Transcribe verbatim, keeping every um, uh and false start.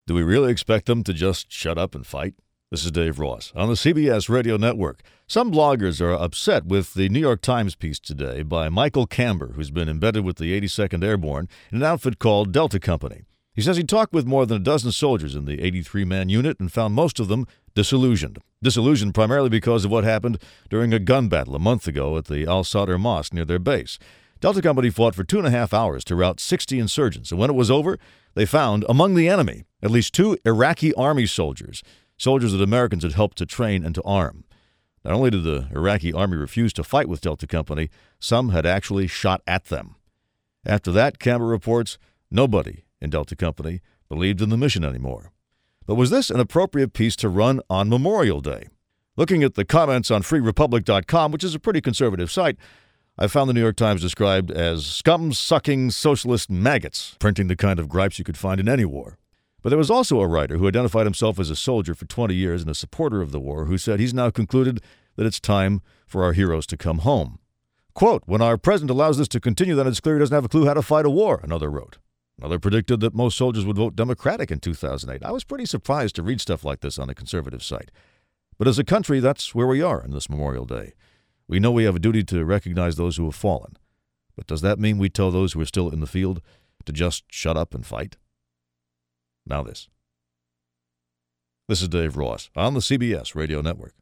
Do we really expect them to just shut up and fight? This is Dave Ross on the C B S Radio Network. Some bloggers are upset with the New York Times piece today by Michael Camber, who's been embedded with the eighty-second Airborne in an outfit called Delta Company. He says he talked with more than a dozen soldiers in the eighty-three man unit and found most of them disillusioned. Disillusioned primarily because of what happened during a gun battle a month ago at the Al-Sadr Mosque near their base. Delta Company fought for two and a half hours to rout sixty insurgents, and when it was over, they found among the enemy at least two Iraqi army soldiers, soldiers that Americans had helped to train and to arm. Not only did the Iraqi army refuse to fight with Delta Company, some had actually shot at them. After that, Camber reports, nobody in Delta Company believed in the mission anymore. But was this an appropriate piece to run on Memorial Day? Looking at the comments on free republic dot com, which is a pretty conservative site, I found the New York Times described as scum-sucking socialist maggots, printing the kind of gripes you could find in any war. But there was also a writer who identified himself as a soldier for twenty years and a supporter of the war who said he's now concluded that it's time for our heroes to come home. Quote, "When our president allows this to continue, then it's clear he doesn't have a clue how to fight a war," another wrote. Another predicted that most soldiers would vote Democratic in two thousand eight. I was pretty surprised to read stuff like this on a conservative site. But as a country, that's where we are on this Memorial Day. We know we have a duty to recognize those who have fallen. But does that mean we tell those who are still in the field to just shut up and fight? Now this. This is Dave Ross on the C B S Radio Network.